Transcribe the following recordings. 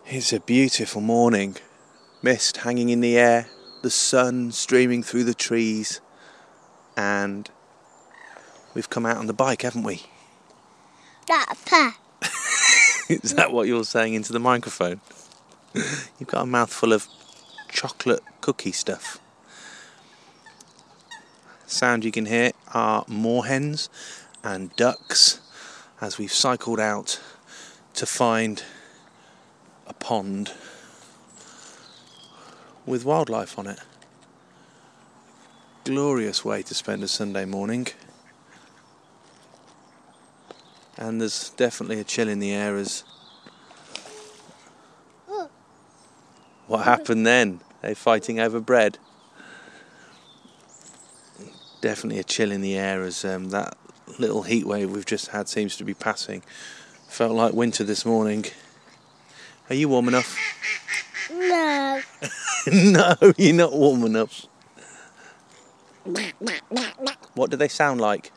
It's a beautiful morning. Mist hanging in the air, the sun streaming through the trees, and we've come out on the bike, haven't we? Is that what you're saying into the microphone? You've got a mouthful of chocolate cookie stuff. Sound you can hear are moorhens and ducks as we've cycled out to find a pond with wildlife on it. Glorious way to spend a Sunday morning. And there's definitely a chill in the air as... What happened then? They're fighting over bread. Definitely a chill in the air as that little heat wave we've just had seems to be passing. Felt like winter this morning. Are you warm enough? No. No, you're not warm enough. What do they sound like?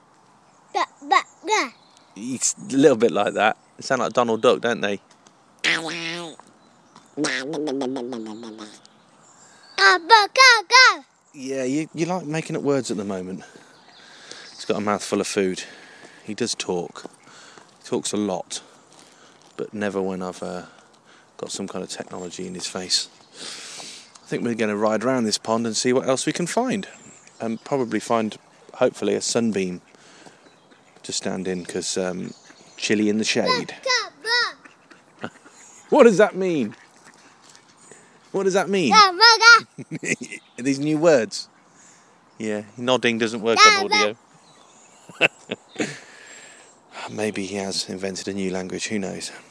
It's a little bit like that. They sound like Donald Duck, don't they? Yeah, you like making up words at the moment. He's got a mouthful of food. He does talk. He talks a lot, but never when I've got some kind of technology in his face. I think we're going to ride around this pond and see what else we can find. And probably find, hopefully, a sunbeam to stand in, because chilly in the shade. What does that mean? What does that mean? Are these new words? Yeah, nodding doesn't work on audio. Maybe he has invented a new language, who knows?